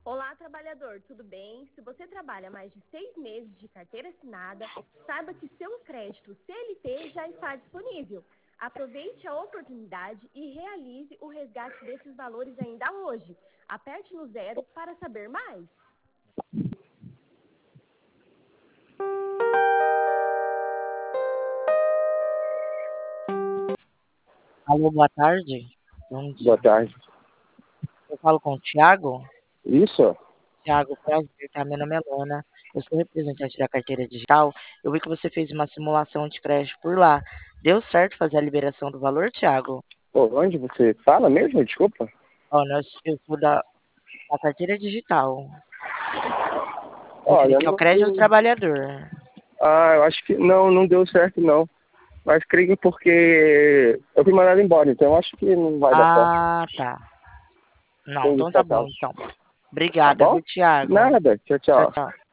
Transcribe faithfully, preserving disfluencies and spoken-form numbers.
Olá, trabalhador, tudo bem? Se você trabalha mais de seis meses de carteira assinada, saiba que seu crédito C L T já está disponível. Aproveite a oportunidade e realize o resgate desses valores ainda hoje. Aperte no zero para saber mais. Alô, boa tarde. Bom dia. Boa tarde. Eu falo com o Thiago. Isso? Thiago, prazer, tá? Meu nome é Lona. Eu sou representante da carteira digital. Eu vi que você fez uma simulação de crédito por lá. Deu certo fazer a liberação do valor, Thiago? Pô, onde você fala mesmo? Desculpa. Ó, nós, eu sou da, da carteira digital. Olha, Referente ao não, crédito ao não- trabalhador. ah, eu acho que não, não deu certo não. Mas creio que porque eu fui mandado embora, então eu acho que não vai dar certo. Ah, tá. Não, Tem então tá isso, bom, tal. então. Tá Obrigada, bom? viu, Thiago? Nada. Tchau, Tchau, tchau. tchau.